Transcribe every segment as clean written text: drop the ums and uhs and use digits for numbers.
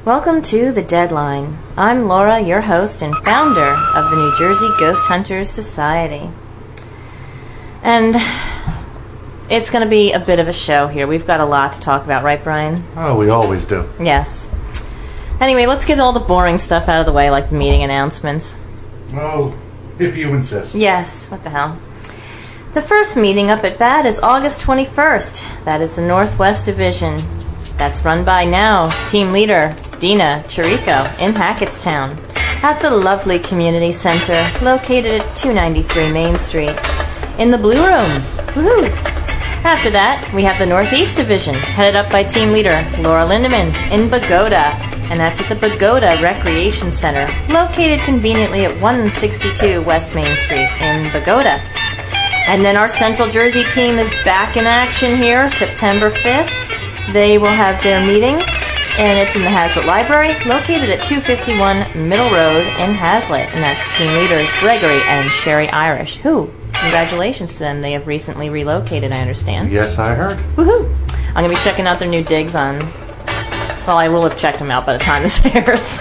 Welcome to The Deadline. I'm Laura, your host and founder of the New Jersey Ghost Hunters Society. And it's going to be a bit of a show here. We've got a lot to talk about, right, Brian? Oh, we always do. Yes. Anyway, let's get all the boring stuff out of the way, like the meeting announcements. Oh, if you insist. Yes, what the hell. The first meeting up at BAD is August 21st. That is the Northwest Division. That's run by now team leader Dina Chirico in Hackettstown at the lovely community center located at 293 Main Street in the Blue Room. Woohoo! After that, we have the Northeast Division headed up by team leader Laura Lindemann in Bogota, and that's at the Bogota Recreation Center located conveniently at 162 West Main Street in Bogota. And then our Central Jersey team is back in action here September 5th. They will have their meeting, and it's in the Hazlitt Library, located at 251 Middle Road in Hazlitt. And that's team leaders Gregory and Sherry Irish, who, congratulations to them, they have recently relocated, I understand. Yes, I heard. Woohoo! I'm going to be checking out their new digs on... Well, I will have checked them out by the time this airs.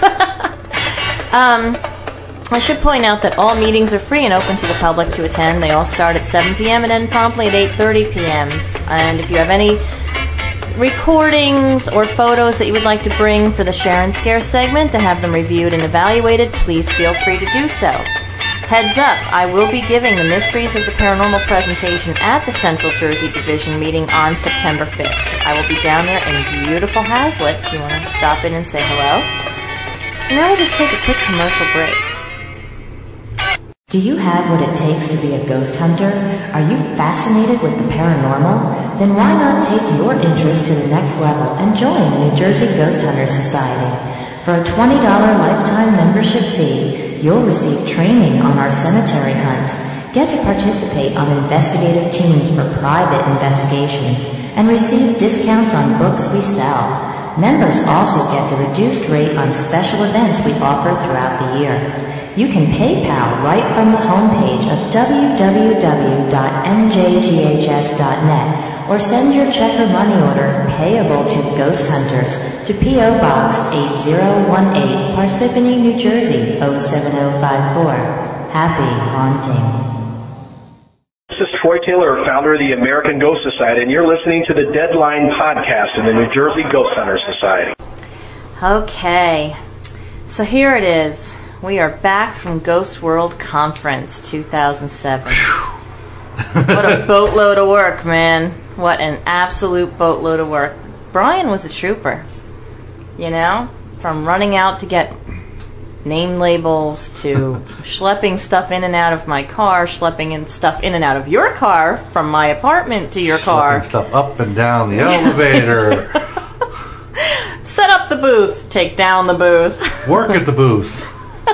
I should point out that all meetings are free and open to the public to attend. They all start at 7 p.m. and end promptly at 8:30 p.m. And if you have any recordings or photos that you would like to bring for the Share and Scare segment to have them reviewed and evaluated, please feel free to do so. Heads up, I will be giving the Mysteries of the Paranormal presentation at the Central Jersey Division meeting on September 5th. So I will be down there in beautiful Hazlitt if you want to stop in and say hello. And now we'll just take a quick commercial break. Do you have what it takes to be a ghost hunter? Are you fascinated with the paranormal? Then why not take your interest to the next level and join the New Jersey Ghost Hunters Society? For a $20 lifetime membership fee, you'll receive training on our cemetery hunts, get to participate on investigative teams for private investigations, and receive discounts on books we sell. Members also get the reduced rate on special events we offer throughout the year. You can PayPal right from the homepage of www.njghs.net or send your check or money order payable to Ghost Hunters to P.O. Box 8018, Parsippany, New Jersey 07054. Happy haunting. This is Troy Taylor, founder of the American Ghost Society, and you're listening to the Deadline podcast in the New Jersey Ghost Hunters Society. Okay, so here it is. We are back from Ghost World Conference 2007. What a boatload of work, man. What an absolute boatload of work. Brian was a trooper, you know? From running out to get name labels to schlepping stuff in and out of my car, schlepping in stuff in and out of your car, from my apartment to your car. Schlepping stuff up and down the elevator. Set up the booth, take down the booth. Work at the booth.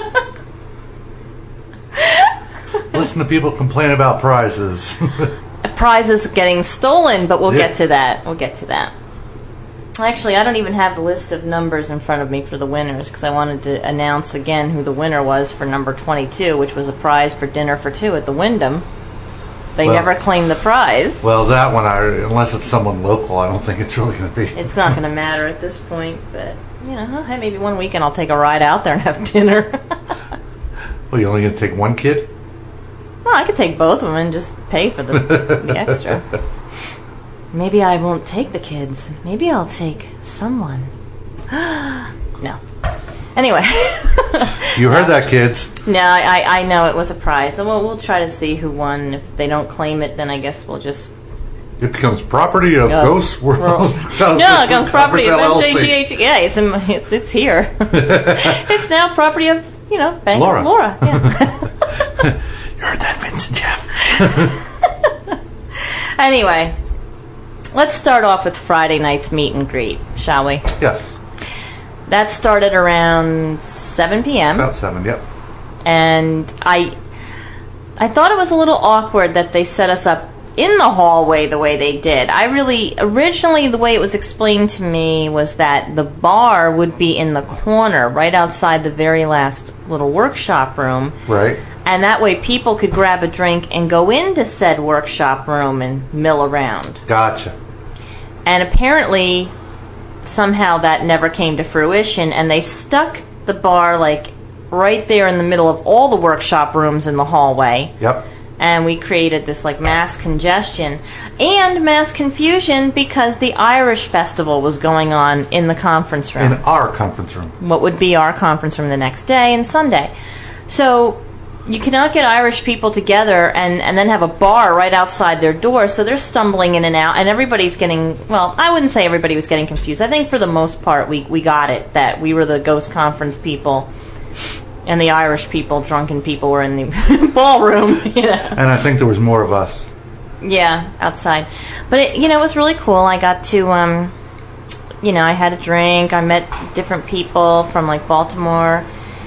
Listen to people complain about prizes. Prizes getting stolen, but we'll get to that. We'll get to that. Actually, I don't even have the list of numbers in front of me for the winners because I wanted to announce again who the winner was for number 22, which was a prize for dinner for two at the Wyndham. They never claimed the prize. Well, that one, unless it's someone local, I don't think it's really going to be. It's not going to matter at this point, but, you know, hey, maybe one weekend I'll take a ride out there and have dinner. Well, you're only going to take one kid? Well, I could take both of them and just pay for the extra. Maybe I won't take the kids. Maybe I'll take someone. No. Anyway. You heard that, kids. No, I know it was a prize. So we'll try to see who won. If they don't claim it, then I guess we'll just... It becomes property of Ghost World. No, it becomes property of NJGH. Yeah, it's here. It's now property of, Bank Laura. Of Laura. Yeah. You heard that, Vincent Jeff. Anyway, let's start off with Friday night's meet and greet, shall we? Yes. That started around 7 p.m. About 7, yep. And I thought it was a little awkward that they set us up in the hallway the way they did. Originally the way it was explained to me was that the bar would be in the corner right outside the very last little workshop room. Right. And that way people could grab a drink and go into said workshop room and mill around. Gotcha. And apparently somehow that never came to fruition, and they stuck the bar like right there in the middle of all the workshop rooms in the hallway. Yep. And we created this like mass congestion and mass confusion because the Irish festival was going on in the conference room. In our conference room. What would be our conference room the next day and Sunday. So you cannot get Irish people together and then have a bar right outside their door, so they're stumbling in and out, and everybody's getting, well, I wouldn't say everybody was getting confused. I think for the most part we got it, that we were the ghost conference people, and the Irish people, drunken people, were in the ballroom. You know? And I think there was more of us. Yeah, outside. But it was really cool. I got to, I had a drink. I met different people from like Baltimore,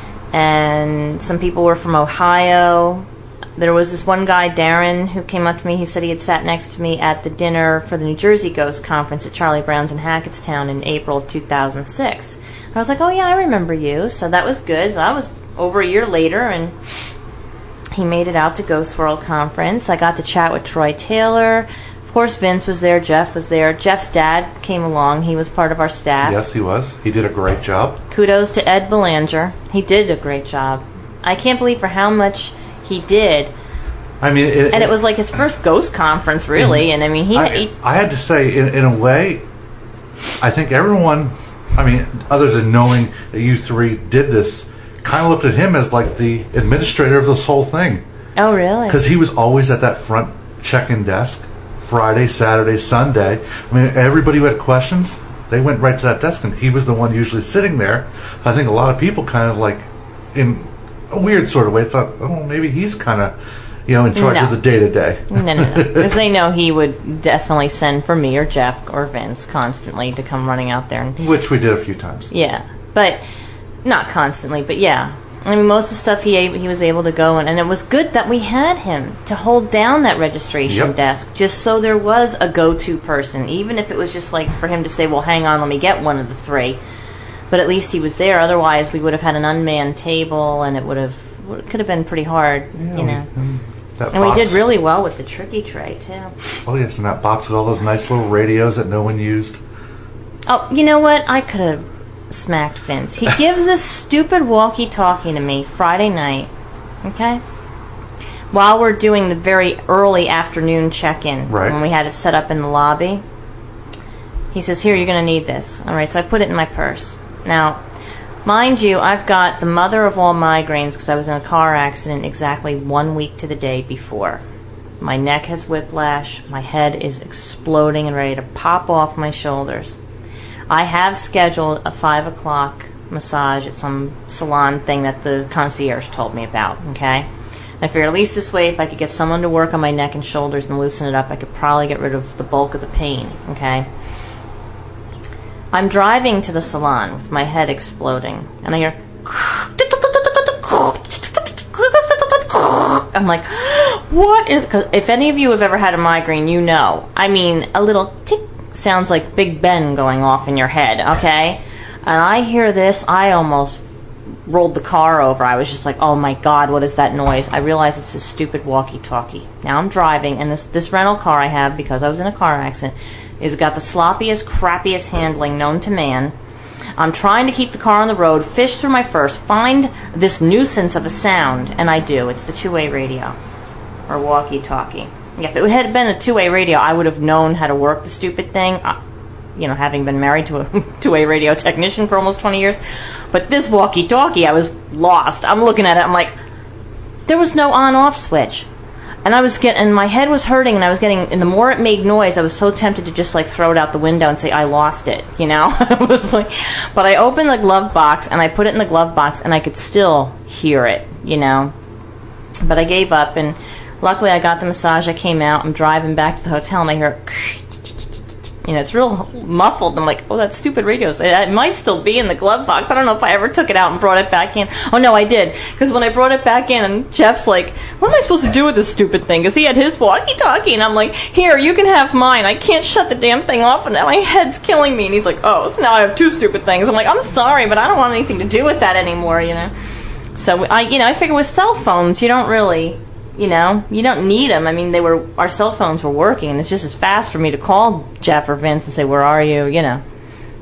and some people were from Ohio. There was this one guy, Darren, who came up to me. He said he had sat next to me at the dinner for the New Jersey Ghost Conference at Charlie Brown's in Hackettstown in April of 2006. I was like, oh yeah, I remember you. So that was good. So that was over a year later, and he made it out to Ghost World Conference. I got to chat with Troy Taylor. Of course, Vince was there. Jeff was there. Jeff's dad came along. He was part of our staff. Yes, he was. He did a great job. Kudos to Ed Belanger. He did a great job. I can't believe for how much he did. I mean, it was like his first ghost conference, really. And I mean, I had to say, in a way, I think everyone, I mean, other than knowing that you three did this, kind of looked at him as like the administrator of this whole thing. Oh, really? Because he was always at that front check-in desk, Friday, Saturday, Sunday. I mean, everybody who had questions, they went right to that desk, and he was the one usually sitting there. I think a lot of people kind of like, in a weird sort of way, thought, oh, maybe he's kind of, in charge of the day-to-day. No. Because they know he would definitely send for me or Jeff or Vince constantly to come running out there. Which we did a few times. Yeah, but not constantly, but yeah. I mean, most of the stuff he was able to go, and it was good that we had him to hold down that registration desk, just so there was a go-to person, even if it was just like for him to say, well, hang on, let me get one of the three. But at least he was there. Otherwise, we would have had an unmanned table, and it could have been pretty hard, And we did really well with the tricky tray, too. Oh, yes, and that box with all those nice little radios that no one used. Oh, you know what? I could have smacked Vince. He gives this stupid walkie-talkie to me Friday night, okay? While we're doing the very early afternoon check-in, right, when we had it set up in the lobby. He says, here, you're going to need this. All right, so I put it in my purse. Now, mind you, I've got the mother of all migraines because I was in a car accident exactly 1 week to the day before. My neck has whiplash. My head is exploding and ready to pop off my shoulders. I have scheduled a 5 o'clock massage at some salon thing that the concierge told me about, okay? And I figured at least this way, if I could get someone to work on my neck and shoulders and loosen it up, I could probably get rid of the bulk of the pain, okay? I'm driving to the salon with my head exploding, and I hear... I'm like, what is... Cause if any of you have ever had a migraine, you know. I mean, a little tick sounds like Big Ben going off in your head, okay? And I hear this, I almost rolled the car over. I was just like, oh my God, what is that noise? I realize it's this stupid walkie-talkie. Now I'm driving, and this rental car I have, because I was in a car accident, is got the sloppiest, crappiest handling known to man. I'm trying to keep the car on the road, fish through my purse, find this nuisance of a sound, and I do. It's the two-way radio, or walkie-talkie. If it had been a two-way radio, I would have known how to work the stupid thing, having been married to a two-way radio technician for almost 20 years. But this walkie-talkie, I was lost. I'm looking at it, I'm like, there was no on-off switch. And my head was hurting, and the more it made noise, I was so tempted to just like throw it out the window and say, I lost it, I was like, but I opened the glove box, and I put it in the glove box, and I could still hear it, But I gave up, and luckily I got the massage, I came out, I'm driving back to the hotel, and I hear, it's real muffled. I'm like, oh, that stupid radio. It might still be in the glove box. I don't know if I ever took it out and brought it back in. Oh, no, I did. Because when I brought it back in, and Jeff's like, what am I supposed to do with this stupid thing? Because he had his walkie-talkie, and I'm like, here, you can have mine. I can't shut the damn thing off, and now my head's killing me. And he's like, oh, so now I have two stupid things. I'm like, I'm sorry, but I don't want anything to do with that anymore, So, I figure with cell phones, you don't really... you don't need them. I mean, our cell phones were working, and it's just as fast for me to call Jeff or Vince and say, where are you,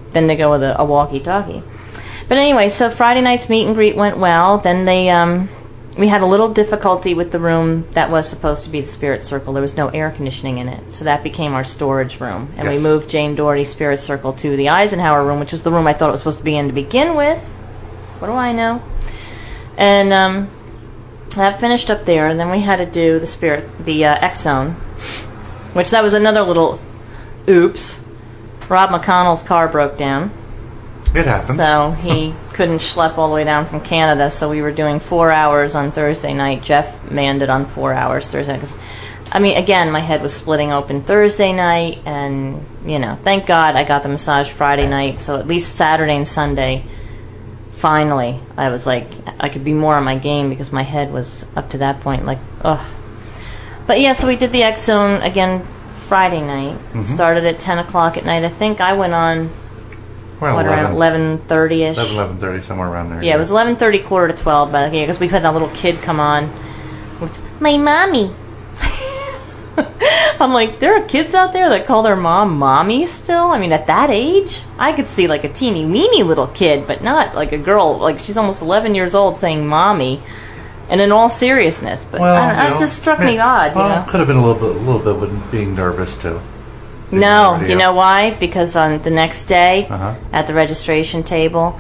than to go with a walkie-talkie. But anyway, so Friday night's meet and greet went well. Then we had a little difficulty with the room that was supposed to be the Spirit Circle. There was no air conditioning in it, so that became our storage room. And we moved Jane Doherty's Spirit Circle to the Eisenhower room, which was the room I thought it was supposed to be in to begin with. What do I know? And that finished up there, and then we had to do the X-Zone, which that was another little oops. Rob McConnell's car broke down. It happens. So he couldn't schlep all the way down from Canada, so we were doing 4 hours on Thursday night. Jeff manned it on 4 hours Thursday night. I mean, again, my head was splitting open Thursday night, and, thank God I got the massage Friday night, so at least Saturday and Sunday, finally, I was like, I could be more on my game because my head was up to that point, like, ugh. But yeah, so we did the X-Zone again Friday night. Mm-hmm. Started at 10 o'clock at night. I think I went on... around 11:30ish? 11:30, somewhere around there. Yeah, it was 11:30, quarter to 12, but because we had that little kid come on with, my mommy. I'm like, there are kids out there that call their mom mommy still? I mean, at that age? I could see like a teeny weeny little kid, but not like a girl, like she's almost 11 years old saying mommy. And in all seriousness, but it just struck me odd. Well, could have been a little bit with being nervous too. No, you know why? Because on the next day, at the registration table,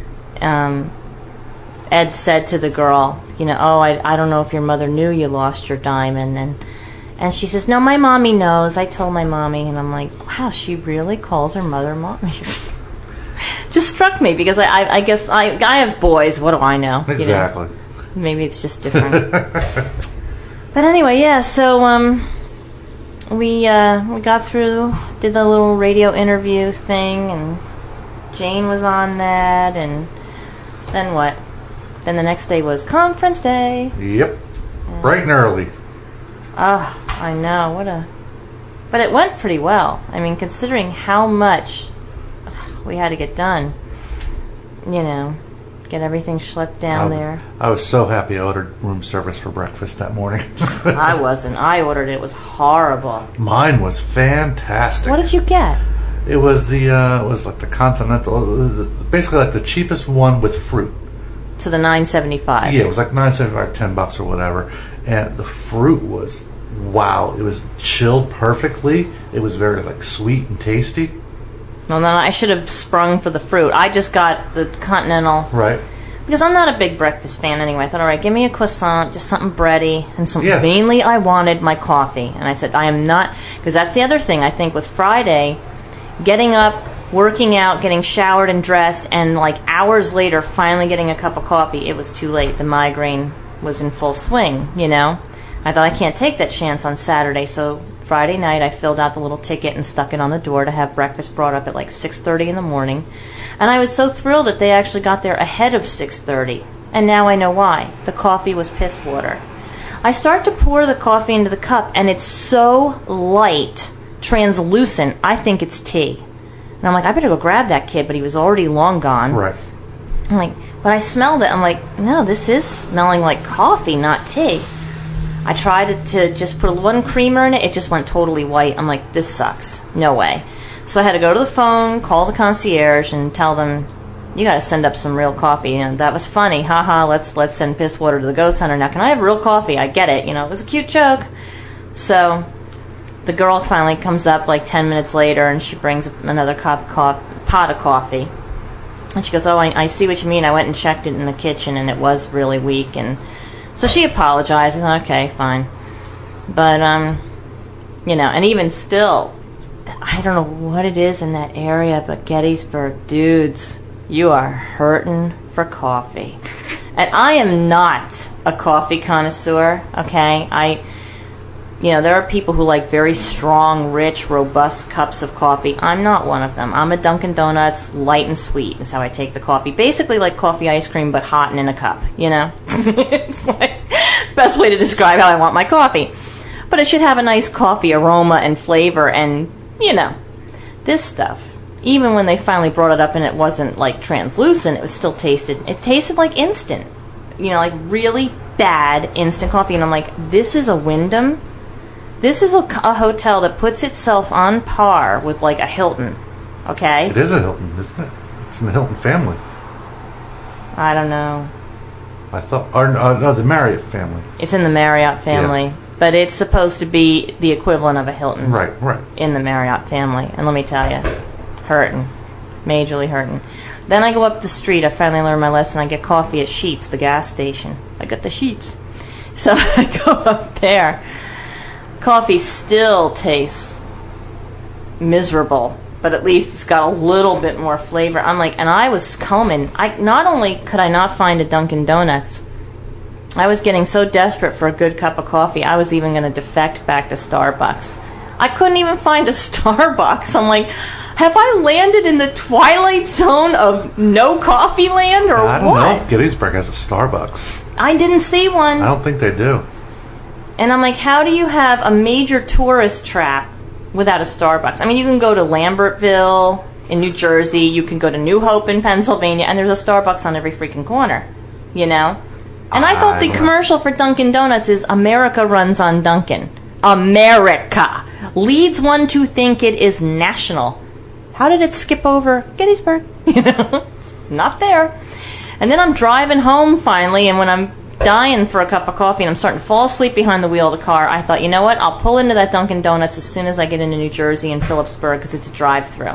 Ed said to the girl, I don't know if your mother knew you lost your diamond. And she says, no, my mommy knows. I told my mommy. And I'm like, wow, she really calls her mother mommy. Just struck me because I guess I have boys. What do I know? Exactly. Maybe it's just different. But anyway, yeah, so... We got through, did the little radio interview thing, and Jane was on that, and then what? Then the next day was conference day. Yep. Bright and early. Oh, I know. But it went pretty well. I mean, considering how much we had to get done, get everything schlepped down there. I was so happy I ordered room service for breakfast that morning. I wasn't. I ordered it. It was horrible. Mine was fantastic. What did you get? It was like the Continental, basically like the cheapest one with fruit. To the $9.75. Yeah, it was like $9.75, $10 or whatever. And the fruit was, wow. It was chilled perfectly. It was very like sweet and tasty. Well, then I should have sprung for the fruit. I just got the Continental. Right. Because I'm not a big breakfast fan anyway. I thought, all right, give me a croissant, just something bready, and mainly I wanted my coffee. And I said, I am not, because that's the other thing, I think, with Friday, getting up, working out, getting showered and dressed, and like hours later, finally getting a cup of coffee, it was too late. The migraine was in full swing, I thought I can't take that chance on Saturday, so Friday night I filled out the little ticket and stuck it on the door to have breakfast brought up at like 6:30 in the morning. And I was so thrilled that they actually got there ahead of 6:30. And now I know why. The coffee was piss water. I start to pour the coffee into the cup, and it's so light, translucent, I think it's tea. And I'm like, I better go grab that kid, but he was already long gone. Right. I'm like, but I smelled it. I'm like, no, this is smelling like coffee, not tea. I tried to just put one creamer in it. It just went totally white. I'm like, this sucks. No way. So I had to go to the phone, call the concierge, and tell them, you got to send up some real coffee. And that was funny. Haha, let's send piss water to the ghost hunter. Now, can I have real coffee? I get it. It was a cute joke. So the girl finally comes up like 10 minutes later, and she brings another pot of coffee. And she goes, oh, I see what you mean. I went and checked it in the kitchen, and it was really weak. And so she apologizes. Okay, fine. But, and even still, I don't know what it is in that area, but Gettysburg, dudes, you are hurting for coffee. And I am not a coffee connoisseur, okay? There are people who like very strong, rich, robust cups of coffee. I'm not one of them. I'm a Dunkin' Donuts, light and sweet is how I take the coffee. Basically like coffee ice cream, but hot and in a cup, It's like the best way to describe how I want my coffee. But it should have a nice coffee aroma and flavor and, this stuff. Even when they finally brought it up and it wasn't like translucent, it tasted like instant. Like really bad instant coffee. And I'm like, this is a Wyndham? This is a hotel that puts itself on par with like a Hilton. Okay? It is a Hilton, isn't it? It's in the Hilton family. I don't know. I thought, or no, the Marriott family. It's in the Marriott family. Yeah. But it's supposed to be the equivalent of a Hilton. Right. In the Marriott family. And let me tell you, hurting. Majorly hurting. Then I go up the street. I finally learned my lesson. I get coffee at Sheetz, the gas station. I got the Sheetz. So I go up there. Coffee still tastes miserable, but at least it's got a little bit more flavor. I'm like, and I was combing. Not only could I not find a Dunkin' Donuts, I was getting so desperate for a good cup of coffee, I was even going to defect back to Starbucks. I couldn't even find a Starbucks. I'm like, have I landed in the twilight zone of no coffee land or what? I don't know if Gettysburg has a Starbucks. I didn't see one. I don't think they do. And I'm like, how do you have a major tourist trap without a Starbucks? I mean, you can go to Lambertville in New Jersey, you can go to New Hope in Pennsylvania, and there's a Starbucks on every freaking corner, you know? And I thought the commercial for Dunkin' Donuts is America runs on Dunkin'. America leads one to think it is national. How did it skip over Gettysburg? You know, it's not there. And then I'm driving home finally, and when I'm dying for a cup of coffee and I'm starting to fall asleep behind the wheel of the car, I thought, you know what? I'll pull into that Dunkin' Donuts as soon as I get into New Jersey and Phillipsburg because it's a drive-through.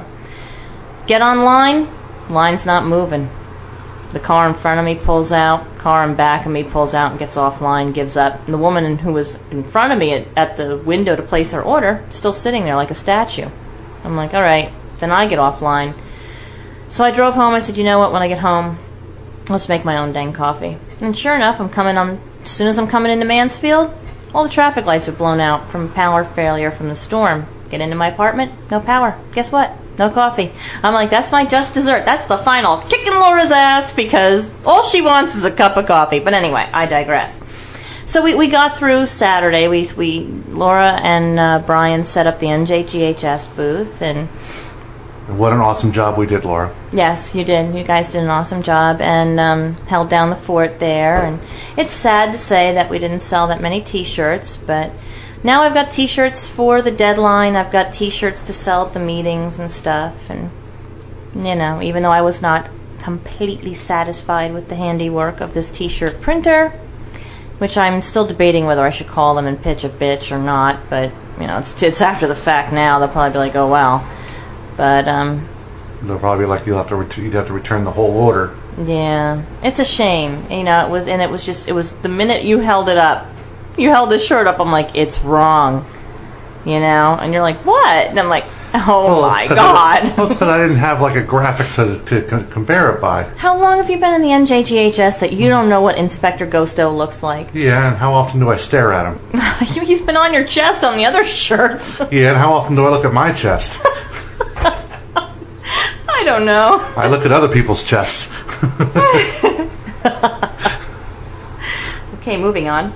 Get online, line's not moving. The car in front of me pulls out, car in back of me pulls out and gets offline, gives up. And the woman who was in front of me at the window to place her order, still sitting there like a statue. I'm like, all right, then I get offline. So I drove home. I said, you know what, when I get home, let's make my own dang coffee. And sure enough, as soon as I'm coming into Mansfield, all the traffic lights are blown out from power failure from the storm. Get into my apartment, no power. Guess what? No coffee. I'm like, that's my just dessert. That's the final kick in Laura's ass because all she wants is a cup of coffee. But anyway, I digress. So we got through Saturday. Laura and Brian set up the NJGHS booth. And what an awesome job we did, Laura. Yes, you did. You guys did an awesome job and held down the fort there. And it's sad to say that we didn't sell that many T-shirts, but now I've got T-shirts for the deadline. I've got T-shirts to sell at the meetings and stuff. And, you know, even though I was not completely satisfied with the handiwork of this T-shirt printer, which I'm still debating whether I should call them and pitch a bitch or not. But, you know, it's after the fact now. They'll probably be like, oh, well. But, they'll probably be like, you'd have to return the whole order. Yeah. It's a shame. You know, it was the minute you held it up, you held the shirt up, I'm like, it's wrong, you know? And you're like, what? And I'm like, oh my God. Well, it's because I didn't have like a graphic to compare it by. How long have you been in the NJGHS that you don't know what Inspector Ghosto looks like? Yeah, and how often do I stare at him? He's been on your chest on the other shirts. Yeah, and how often do I look at my chest? I don't know. I look at other people's chests. Okay, moving on.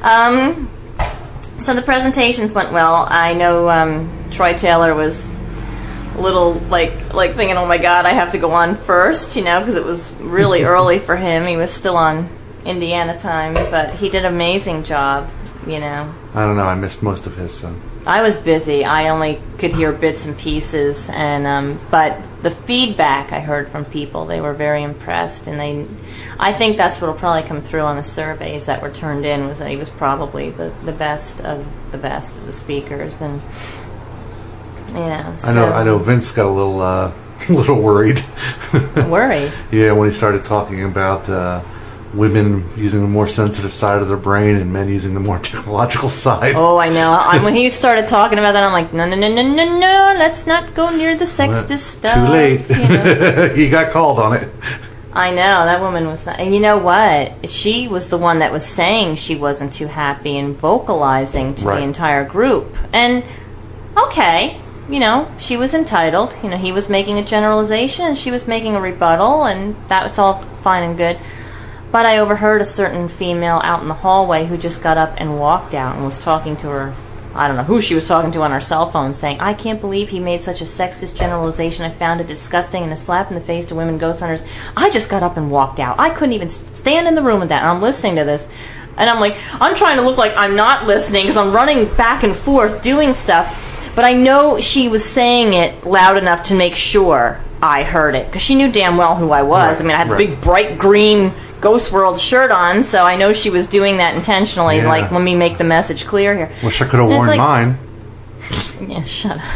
So the presentations went well. I know Troy Taylor was a little like thinking, oh my God, I have to go on first, you know, because it was really early for him. He was still on Indiana time, but he did an amazing job, you know. I don't know. I missed most of his. I was busy. I only could hear bits and pieces, and but the feedback I heard from people, they were very impressed, and I think that's what will probably come through on the surveys that were turned in, was that he was probably the best of the speakers, and you know. So. I know. Vince got a little worried. Worried? Yeah, when he started talking about women using the more sensitive side of their brain and men using the more technological side. Oh, I know. When he started talking about that, I'm like, no, let's not go near the sexist stuff. Too late. You know? He got called on it. I know, that woman was... And you know what? She was the one that was saying she wasn't too happy and vocalizing to the entire group. And, okay, you know, she was entitled. You know, he was making a generalization and she was making a rebuttal, and that was all fine and good. But I overheard a certain female out in the hallway who just got up and walked out and was talking to her, I don't know who she was talking to on her cell phone, saying, I can't believe he made such a sexist generalization. I found it disgusting and a slap in the face to women ghost hunters. I just got up and walked out. I couldn't even stand in the room with that. And I'm listening to this. And I'm like, I'm trying to look like I'm not listening because I'm running back and forth doing stuff. But I know she was saying it loud enough to make sure I heard it, because she knew damn well who I was. Right, I mean, I had the right. big bright green Ghost World shirt on, so I know she was doing that intentionally. Yeah. Like, let me make the message clear here. Wish I could have And it's worn like- mine. Yeah, shut up.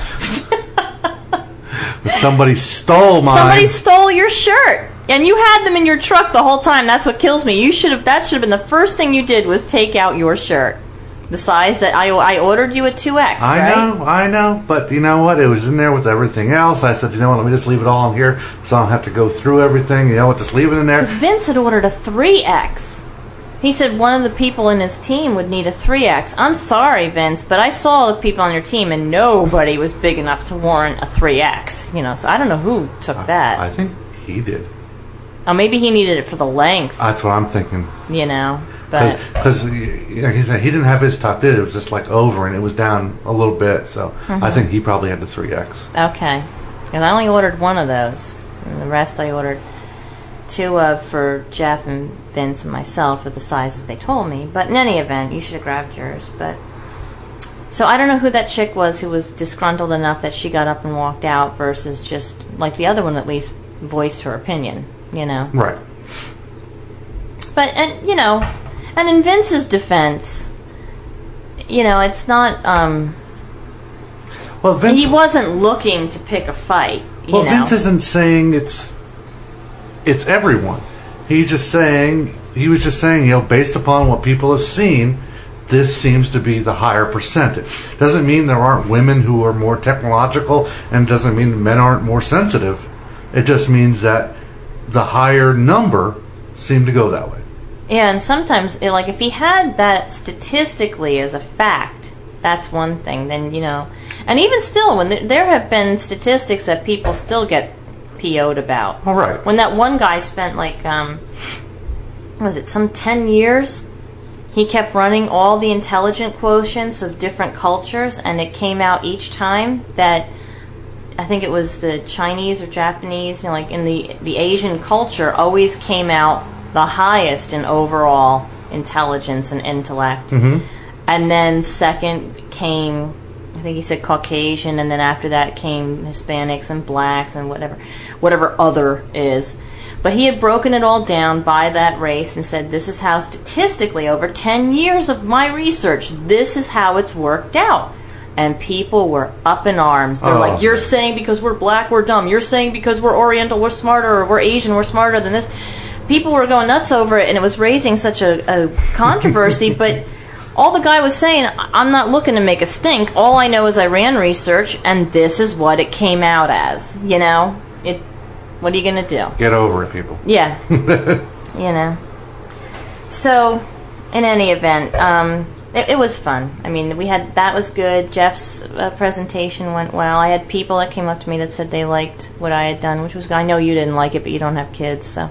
But somebody stole mine. Somebody stole your shirt, and you had them in your truck the whole time. That's what kills me. That should have been the first thing you did, was take out your shirt, the size that I ordered you a 2X. I know, but you know what? It was in there with everything else. I said, you know what? Let me just leave it all in here, so I don't have to go through everything. You know what? Just leave it in there. Because Vince had ordered a 3X. He said one of the people in his team would need a 3X. I'm sorry, Vince, but I saw the people on your team, and nobody was big enough to warrant a 3X. So I don't know who took that. I think he did. Oh, maybe he needed it for the length. That's what I'm thinking. But Because he didn't have his tucked in. It was just like over, and it was down a little bit. So I think he probably had the 3X. okay, because I only ordered one of those, and the rest I ordered two of for Jeff and Vince and myself for the sizes they told me. But in any event, you should have grabbed yours. But so I don't know who that chick was who was disgruntled enough that she got up and walked out, versus just like the other one at least voiced her opinion. Right. But and in Vince's defense, it's not. Well, Vince. He wasn't looking to pick a fight. Well, Vince isn't saying it's everyone. He was just saying, based upon what people have seen, this seems to be the higher percentage. Doesn't mean there aren't women who are more technological, and doesn't mean men aren't more sensitive. It just means that the higher number seem to go that way. Yeah, and sometimes, like, if he had that statistically as a fact, that's one thing. Then, and even still, when there have been statistics that people still get PO'd about. All right. When that one guy spent some 10 years, he kept running all the intelligent quotients of different cultures, and it came out each time that I think it was the Chinese or Japanese, like in the Asian culture, always came out the highest in overall intelligence and intellect. Mm-hmm. And then second came, I think he said Caucasian, and then after that came Hispanics and blacks and whatever other is. But he had broken it all down by that race and said, this is how statistically, over 10 years of my research, this is how it's worked out. And people were up in arms. They're like, you're saying because we're black, we're dumb. You're saying because we're Oriental, we're smarter, or we're Asian, we're smarter than this. People were going nuts over it, and it was raising such a controversy, but all the guy was saying, I'm not looking to make a stink. All I know is I ran research, and this is what it came out as. What are you going to do? Get over it, people. Yeah. So, in any event, it was fun. I mean, that was good. Jeff's presentation went well. I had people that came up to me that said they liked what I had done, which was good. I know you didn't like it, but you don't have kids, so.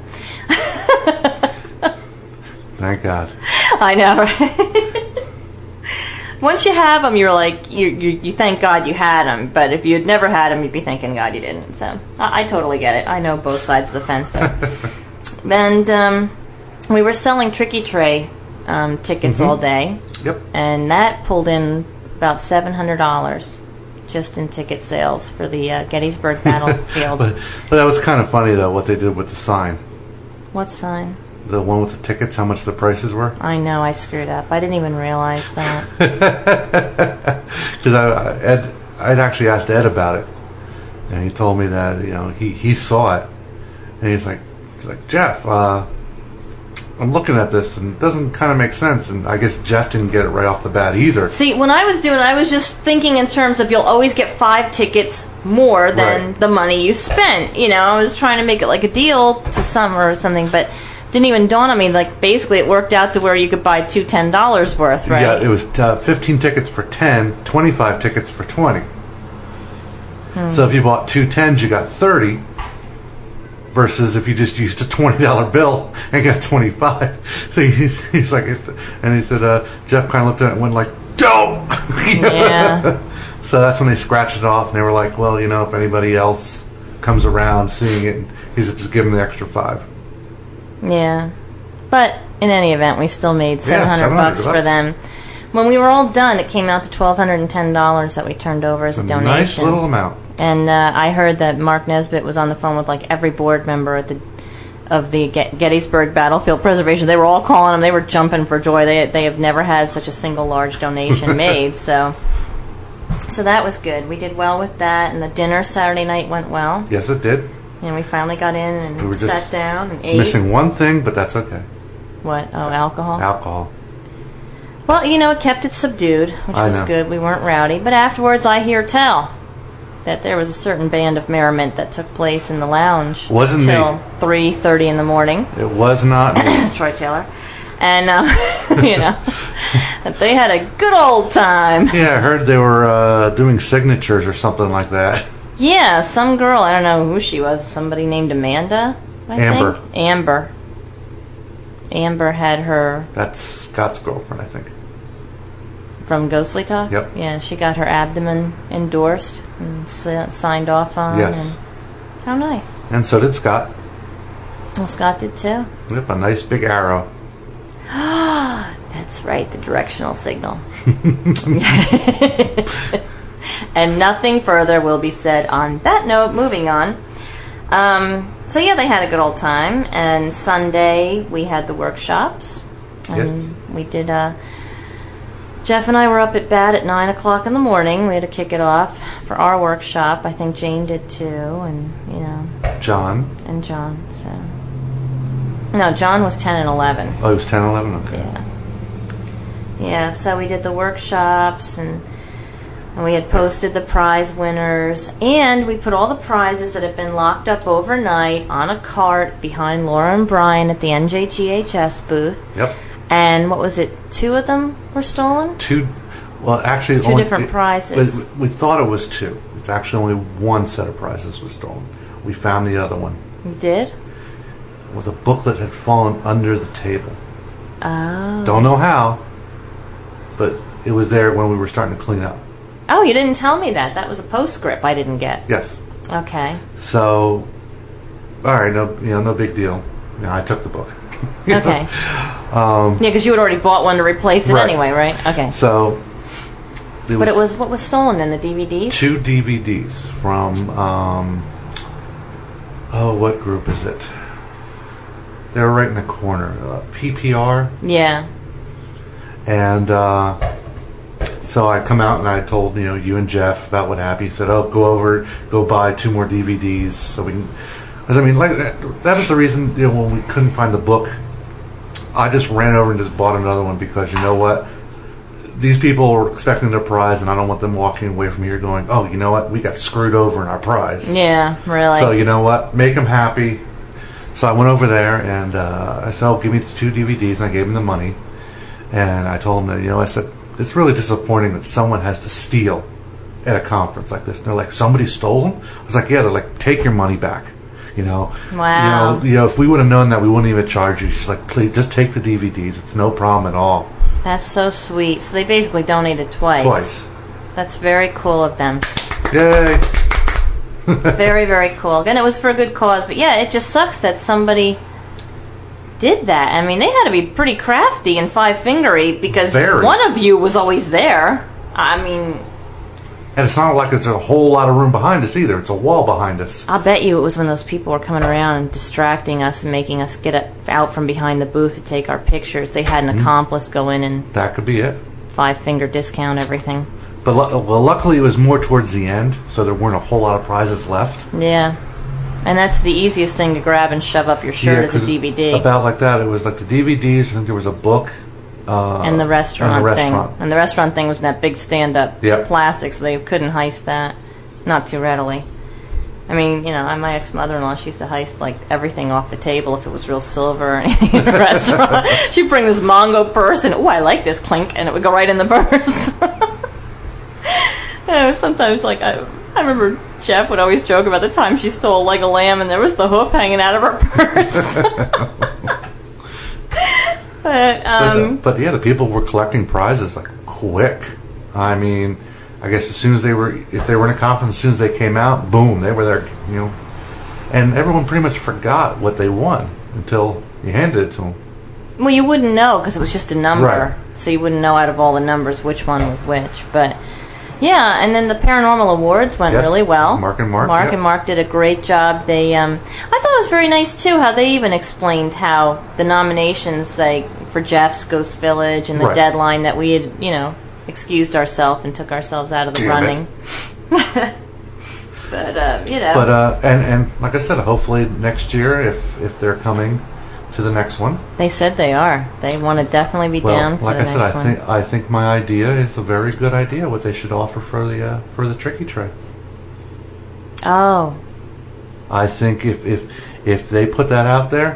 Thank God. I know, right? Once you have them, you're like, you thank God you had them. But if you had never had them, you'd be thanking God you didn't. So I totally get it. I know both sides of the fence there. And we were selling Tricky Tray tickets all day. Yep. And that pulled in about $700 just in ticket sales for the Gettysburg Battlefield. But that was kind of funny, though, what they did with the sign. What sign? The one with the tickets, how much the prices were? I know, I screwed up. I didn't even realize that. Because I'd actually asked Ed about it, and he told me that he saw it, and he's like Jeff, I'm looking at this and it doesn't kind of make sense, and I guess Jeff didn't get it right off the bat either. See, when I was doing it, I was just thinking in terms of you'll always get 5 tickets more than the money you spent. I was trying to make it like a deal to some or something, but didn't even dawn on me. Like, basically, it worked out to where you could buy 2 $10 worth, right? Yeah, it was 15 tickets for 10, 25 tickets for 20. So if you bought 2 10s, you got 30. Versus if you just used a $20 bill and got 25. So he's like, and he said, Jeff kind of looked at it and went like, "Don't." Yeah. So that's when they scratched it off, and they were like, well, if anybody else comes around seeing it, he said, just give them the extra 5. Yeah. But in any event, we still made $700 for them. When we were all done, it came out to $1,210 that we turned over as a donation. Nice little amount. And I heard that Mark Nesbitt was on the phone with like every board member at of the Gettysburg Battlefield Preservation. They were all calling him. They were jumping for joy. They have never had such a single large donation made. So that was good. We did well with that, and the dinner Saturday night went well. Yes, it did. And we finally got in and We were just sat down and ate. Missing one thing, but that's okay. What? Oh, alcohol? Alcohol. Well, it kept it subdued, which I was know. good. We weren't rowdy. But afterwards, I hear tell that there was a certain band of merriment that took place in the lounge. Wasn't till me. 3:30 in the morning. It was not me. Troy Taylor. And, that they had a good old time. Yeah, I heard they were doing signatures or something like that. Yeah, some girl, I don't know who she was, somebody named Amanda, I Amber. think? Amber had her That's Scott's girlfriend, I think. from Ghostly Talk. Yep. Yeah, she got her abdomen endorsed and signed off on. Yes. And how nice. And so did Scott. Well, Scott did too. Yep, a nice big arrow. That's right, the directional signal. And nothing further will be said on that note. Moving on. So yeah, they had a good old time. And Sunday we had the workshops. And Yes. we did. Jeff and I were up at bat at 9 o'clock in the morning. We had to kick it off for our workshop. I think Jane did too, and John. and John. So no, John was 10 and 11. Oh, it was 10, 11? Okay. Yeah. Yeah, so we did the workshops, and we had posted the prize winners, and we put all the prizes that had been locked up overnight on a cart behind Laura and Brian at the NJGHS booth. Yep. And what was it, 2 of them were stolen? Actually... Two different prizes. We thought it was 2. It's actually only 1 set of prizes was stolen. We found the other one. You did? With a booklet had fallen under the table. Oh. Don't know how, but it was there when we were starting to clean up. Oh, you didn't tell me that. That was a postscript I didn't get. Yes. Okay. So, all right, no big deal. I took the book. Okay. Yeah, because you had already bought one to replace it Right. anyway, right? Okay. So, But what was stolen then? The DVDs? 2 DVDs from what group is it? They were right in the corner. PPR. Yeah. And so I come out and I told you and Jeff about what happened. He said, "Oh, go buy 2 more DVDs so we can." Because that was the reason when we couldn't find the book. I just ran over and just bought another one because you know what, these people were expecting their prize, and I don't want them walking away from here going, "Oh, you know what, we got screwed over in our prize." Yeah, really. So you know what, make them happy. So I went over there and I said, "Oh, give me the 2 DVDs," and I gave them the money. And I told them that, I said, it's really disappointing that someone has to steal at a conference like this. And they're like, "Somebody stole them?" I was like, "Yeah." They're like, "Take your money back." Wow. If we would have known that, we wouldn't even charge you. She's like, "Please, just take the DVDs. It's no problem at all." That's so sweet. So they basically donated twice. Twice. That's very cool of them. Yay. Very, very cool. And it was for a good cause. But yeah, it just sucks that somebody did that. I mean, they had to be pretty crafty and five-fingery because Very. one of you was always there. I mean, And it's not like there's a whole lot of room behind us either. It's a wall behind us. I'll bet you it was when those people were coming around and distracting us and making us get out from behind the booth to take our pictures. They had an accomplice go in and That could be it. five-finger discount everything. But luckily it was more towards the end, so there weren't a whole lot of prizes left. Yeah. And that's the easiest thing to grab and shove up your shirt as a 'cause DVD. About like that. It was like the DVDs, I think there was a book. And the restaurant thing. restaurant. And the restaurant thing was in that big stand-up Yep. plastic, so they couldn't heist that. Not too readily. I mean, my ex-mother-in-law, she used to heist, like, everything off the table if it was real silver or anything in a restaurant. She'd bring this Mongo purse, and, I like this, clink, and it would go right in the purse. And sometimes, like, I remember Jeff would always joke about the time she stole a leg of lamb, and there was the hoof hanging out of her purse. But yeah, the people were collecting prizes like quick. I mean, I guess if they were in a conference, as soon as they came out, boom, they were there, And everyone pretty much forgot what they won until you handed it to them. Well, you wouldn't know because it was just a number. Right. So you wouldn't know out of all the numbers which one was which. But, yeah, and then the Paranormal Awards went really well. Mark and Mark. Mark and Mark did a great job. They, I thought it was very nice, too, how they even explained how the nominations, like, for Jeff's Ghost Village and the deadline that we had, excused ourselves and took ourselves out of the running. But, But, and like I said, hopefully next year, if they're coming to the next one. They said they are. They want to definitely be down for like the I said, next one. I think my idea is a very good idea. What they should offer for the Tricky Tray. Oh. I think if they put that out there,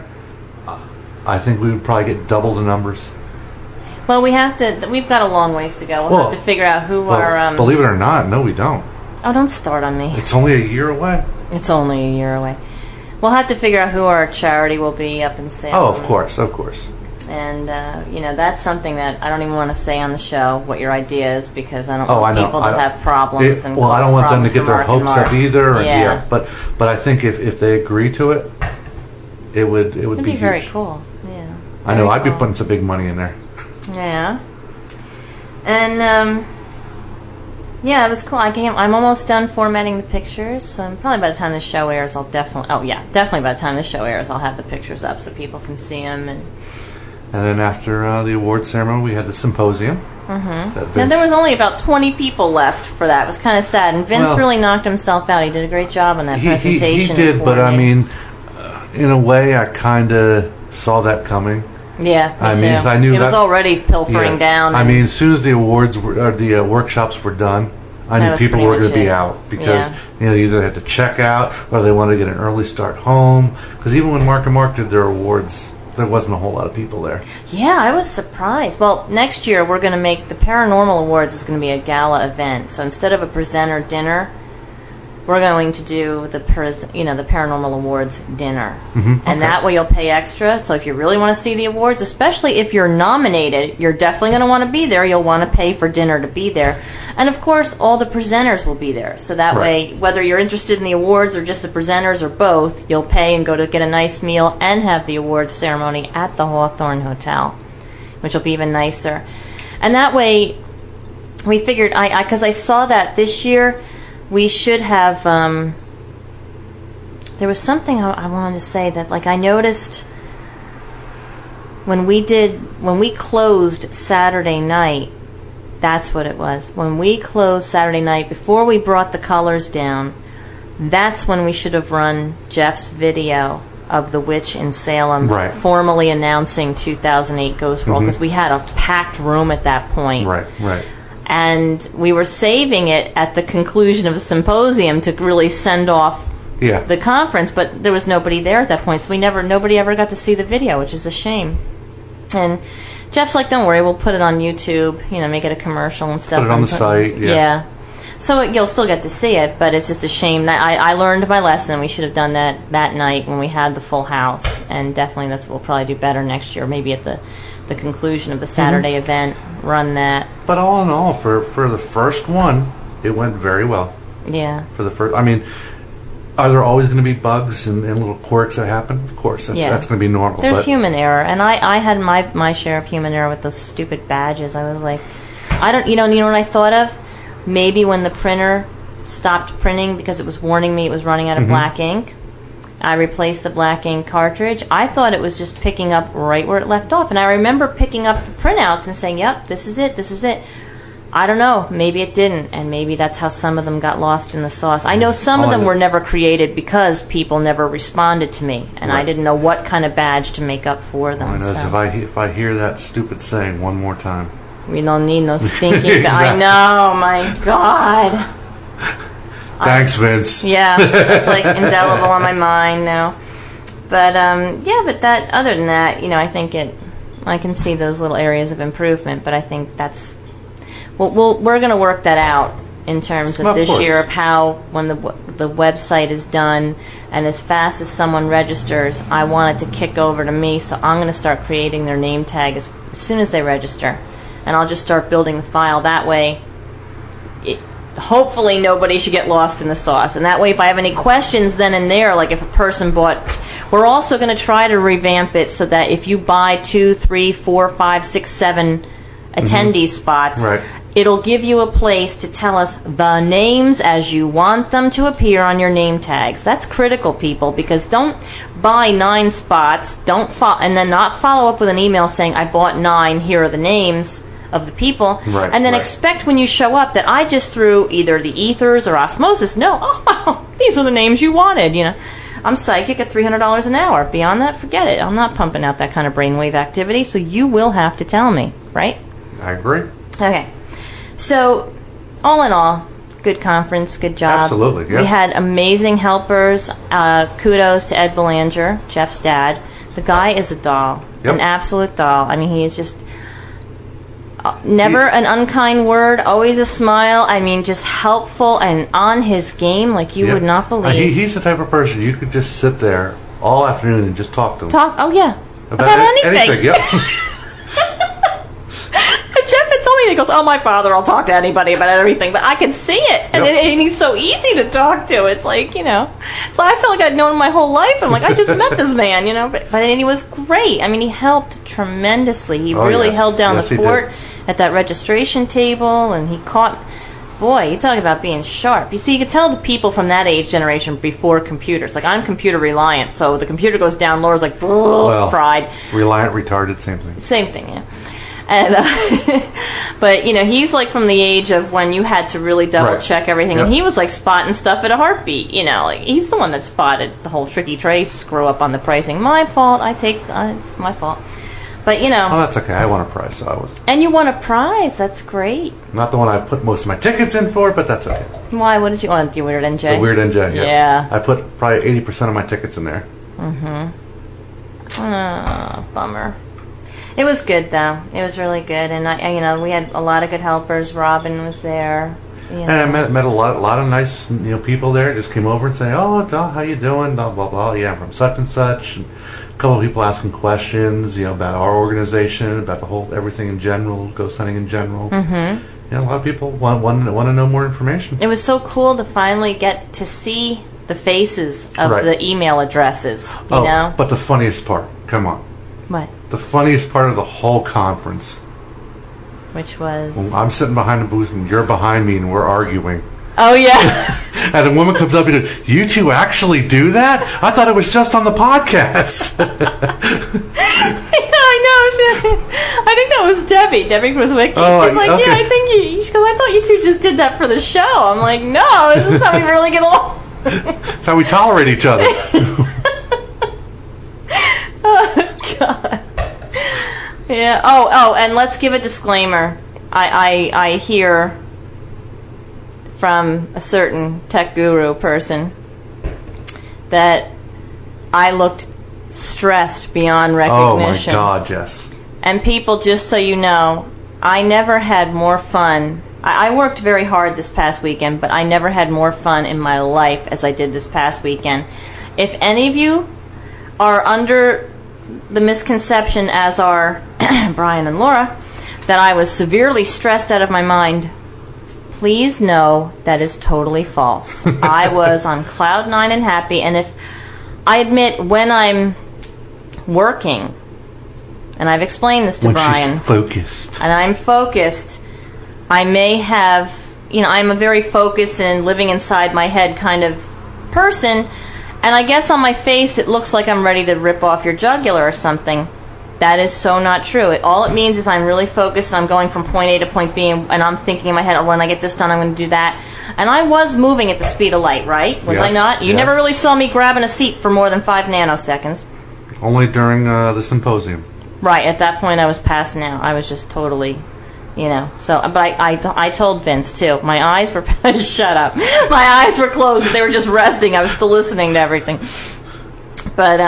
I think we would probably get double the numbers. Well, we've got a long ways to go. We'll have to figure out who our... believe it or not, no, we don't. Oh, don't start on me. It's only a year away. It's only a year away. We'll have to figure out who our charity will be up in Salem. Oh, of course. And, that's something that I don't even want to say on the show, what your idea is, because I don't want people to have problems. I don't want them to get their hopes up either. Yeah. But I think if they agree to it, it would be huge. Very cool. Yeah. I know. I'd be putting some big money in there. Yeah. And, it was cool. I'm almost done formatting the pictures, so probably by the time the show airs, definitely by the time the show airs, I'll have the pictures up so people can see them. And then after the award ceremony, we had the symposium. Mm-hmm. Now, there was only about 20 people left for that. It was kind of sad, and Vince really knocked himself out. He did a great job on that presentation. He did, but I mean, in a way, I kind of saw that coming. Yeah, me too. I knew it was already pilfering down. I mean, as soon as the awards the workshops were done, I knew people were going to be out because they either had to check out or they wanted to get an early start home. Because even when Mark and Mark did their awards, there wasn't a whole lot of people there. Yeah, I was surprised. Well, next year we're going to make the Paranormal Awards is going to be a gala event. So instead of a presenter dinner, we're going to do the Paranormal Awards dinner. And that way you'll pay extra. So if you really want to see the awards, especially if you're nominated, you're definitely going to want to be there. You'll want to pay for dinner to be there. And of course, all the presenters will be there. So that way, whether you're interested in the awards or just the presenters or both, you'll pay and go to get a nice meal and have the awards ceremony at the Hawthorne Hotel, which will be even nicer. And that way, we figured, because I saw that this year, we should have, there was something I wanted to say that, like, I noticed when we closed Saturday night, that's what it was. When we closed Saturday night, before we brought the colors down, that's when we should have run Jeff's video of the witch in Salem, formally announcing 2008 Ghost World, because we had a packed room at that point. Right. And we were saving it at the conclusion of the symposium to really send off the conference, but there was nobody there at that point, so nobody ever got to see the video, which is a shame. And Jeff's like, don't worry, we'll put it on YouTube, make it a commercial and stuff. Put it on the site, yeah. So you'll still get to see it, but it's just a shame. That I learned my lesson. We should have done that night when we had the full house, and definitely that's what we'll probably do better next year, maybe at the conclusion of the Saturday event, run that. But all in all, for the first one, it went very well. Yeah. For the first, I mean, are there always going to be bugs and little quirks that happen? Of course, that's going to be normal. There's human error, and I had my share of human error with those stupid badges. I was like, I don't, you know what I thought of? Maybe when the printer stopped printing because it was warning me it was running out of black ink, I replaced the black ink cartridge. I thought it was just picking up right where it left off. And I remember picking up the printouts and saying, yep, this is it. I don't know. Maybe it didn't. And maybe that's how some of them got lost in the sauce. I know some of them were never created because people never responded to me. And I didn't know what kind of badge to make up for them. I know, if I hear that stupid saying one more time. We don't need no stinking... I know, my God. Thanks, Vince. Yeah, it's like indelible on my mind now. But but that other than that, I think I can see those little areas of improvement. But I think that's we're going to work that out in terms of this year of how when the website is done and as fast as someone registers, I want it to kick over to me. So I'm going to start creating their name tag as soon as they register, and I'll just start building the file that way. Hopefully nobody should get lost in the sauce. And that way, if I have any questions then and there, like if a person bought We're also going to try to revamp it so that if you buy 2, 3, 4, 5, 6, 7 attendee spots, Right. it'll give you a place to tell us the names as you want them to appear on your name tags. That's critical, people, because don't buy 9 spots, and then not follow up with an email saying, I bought 9, here are the names of the people, Right, and then right. expect when you show up that I just threw either the ethers or osmosis. No, these are the names you wanted, I'm psychic at $300 an hour. Beyond that, forget it. I'm not pumping out that kind of brainwave activity, so you will have to tell me, right? I agree. Okay. So, all in all, good conference, good job. Absolutely, yeah. We had amazing helpers. Kudos to Ed Belanger, Jeff's dad. The guy is a doll, Yep. an absolute doll. I mean, he is just never an unkind word, always a smile. I mean, just helpful and on his game like you Yep. would not believe. He's the type of person you could just sit there all afternoon and just talk to him. Oh, yeah. About anything. Yep. Jeff had told me, he goes, my father, I'll talk to anybody about everything, but I can see it, and, Yep. and he's so easy to talk to. It's like, so I felt like I'd known him my whole life. I'm like, I just met this man, but he was great. I mean, he helped tremendously. He really yes. held down Yes, the he fort did. at that registration table, and he caught... Boy, you talk about being sharp. You see, you could tell the people from that age generation before computers. Like, I'm computer reliant, so the computer goes down, Laura's like, fried. Reliant, retarded, same thing. Same thing, yeah. And but he's like from the age of when you had to really double check everything, Yep. and he was like spotting stuff at a heartbeat. Like he's the one that spotted the whole tricky trace screw up on the pricing. My fault. It's my fault. But Oh, that's okay. I won a prize, so I was and you won a prize. That's great. not the one I put most of my tickets in for, but that's okay. Why? What did you want? The Weird NJ. The Weird NJ. Yeah. Yeah. I put probably 80% of my tickets in there. Oh, bummer. It was good though. It was really good, and we had a lot of good helpers. Robin was there. And I met a lot of nice people there. Just came over and say, "Oh, Doll, how you doing?" Blah blah blah. Yeah, I'm from such and such. And a couple of people asking questions, about our organization, about the whole everything in general, ghost hunting in general. Mm-hmm. A lot of people want to know more information. It was so cool to finally get to see the faces of Right. the email addresses. You know. But the funniest part, come on, What? the funniest part of the whole conference. Which was? I'm sitting behind the booth and you're behind me and we're arguing. Oh yeah. And a woman comes up and goes, "You two actually do that? I thought it was just on the podcast." I know. I think that was Debbie. Debbie Kwiswicki. Oh, She's like, okay. yeah, I think she goes, I thought you two just did that for the show. I'm like, no, this is how we really get along. That's how we tolerate each other. Oh God. Yeah. Oh, and let's give a disclaimer. I hear from a certain tech guru person that I looked stressed beyond Oh my recognition. God, yes. And people, just so you know, I never had more fun. I worked very hard this past weekend, but I never had more fun in my life as I did this past weekend. If any of you are under the misconception, as are Brian and Laura, that I was severely stressed out of my mind, please know that is totally false. I was on cloud 9 and happy, and if I admit when I'm working, and I've explained this to When Brian, she's focused. and I'm focused, I may have, I'm a very focused and living inside my head kind of person, and I guess on my face it looks like I'm ready to rip off your jugular or something. That is so not true. All it means is I'm really focused and I'm going from point A to point B, and I'm thinking in my head, when I get this done, I'm going to do that. And I was moving at the speed of light, right? Was I Yes, not? You yes. never really saw me grabbing a seat for more than 5 nanoseconds. Only during the symposium. Right, at that point I was passing out. I was just totally, So, but I told Vince too. My eyes were shut up. My eyes were closed, but they were just resting. I was still listening to everything. But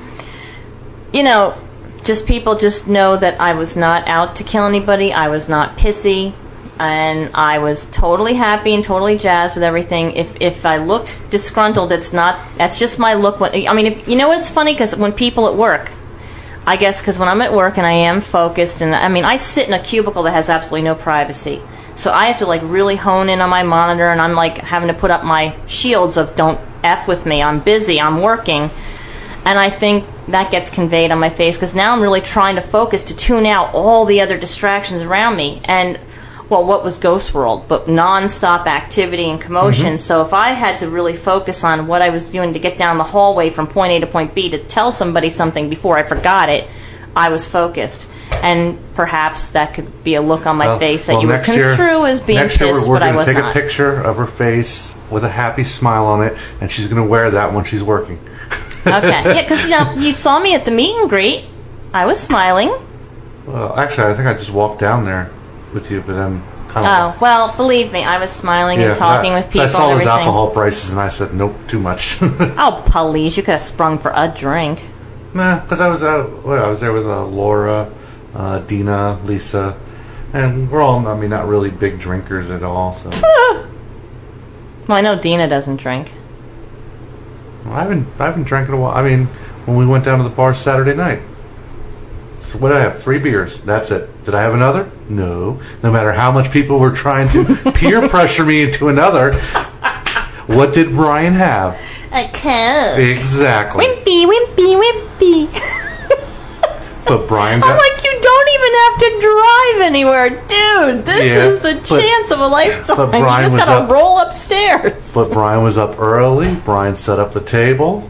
just people just know that I was not out to kill anybody. I was not pissy, and I was totally happy and totally jazzed with everything. If I looked disgruntled, that's just my look. What's funny, because when people at work, I guess because when I'm at work and I am focused, and I sit in a cubicle that has absolutely no privacy. So I have to really hone in on my monitor, and I'm having to put up my shields of don't F with me, I'm busy, I'm working. And I think that gets conveyed on my face because now I'm really trying to focus to tune out all the other distractions around me. And, well, what was Ghost World? But non-stop activity and commotion. Mm-hmm. So if I had to really focus on what I was doing to get down the hallway from point A to point B to tell somebody something before I forgot it, I was focused. And perhaps that could be a look on my face that you would construe as being pissed, but I was not. We're going to take a picture of her face with a happy smile on it, and she's going to wear that when she's working. Okay. Yeah, because you saw me at the meet and greet. I was smiling. Well, actually, I think I just walked down there with you, but then kind of... Oh, well, believe me, I was smiling and talking with people. I saw and those everything. alcohol prices, and I said, nope, too much. Oh, please, you could have sprung for a drink. Nah, because I was there with Laura, Dina, Lisa, and we're all, not really big drinkers at all, so... Well, I know Dina doesn't drink. Well, I haven't drank in a while. I mean, when we went down to the bar Saturday night. So what did I have? 3 beers. That's it. Did I have another? No. No matter how much people were trying to peer pressure me into another, what did Brian have? A Coke. Exactly. Wimpy, wimpy, wimpy. But Brian... I'm like, you don't even have to drive anywhere. Dude, this is the chance of a lifetime. But Brian you just got to roll upstairs. But Brian was up early. Brian set up the table.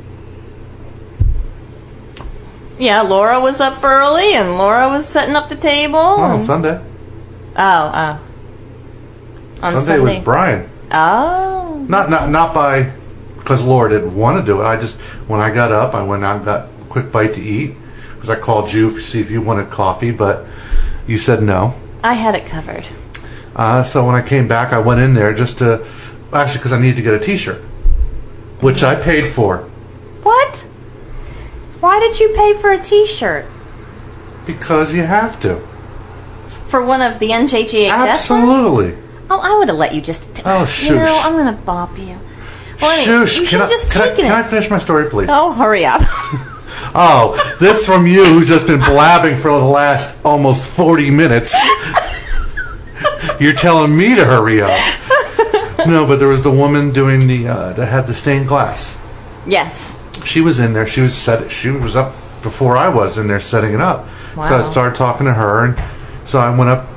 Yeah, Laura was up early, and Laura was setting up the table. On Sunday. On Sunday was Brian. Oh. Not by... Because Laura didn't want to do it. When I got up, I went out and got a quick bite to eat. Because I called you to see if you wanted coffee, but you said no. I had it covered. So when I came back, I went in there just to... Actually, because I needed to get a T-shirt. Which I paid for. What? Why did you pay for a T-shirt? Because you have to. For one of the NJGHS Absolutely. ones? Oh, I would have let you just... shush. You know, I'm going to bop you. Well, anyway, shush. You should have just taken it. Can I finish my story, please? Oh, hurry up. Oh, this from you who's just been blabbing for the last almost 40 minutes. You're telling me to hurry up. No, but there was the woman doing that had the stained glass. Yes. She was in there. She was up before I was in there setting it up. Wow. So I started talking to her, and so I went up,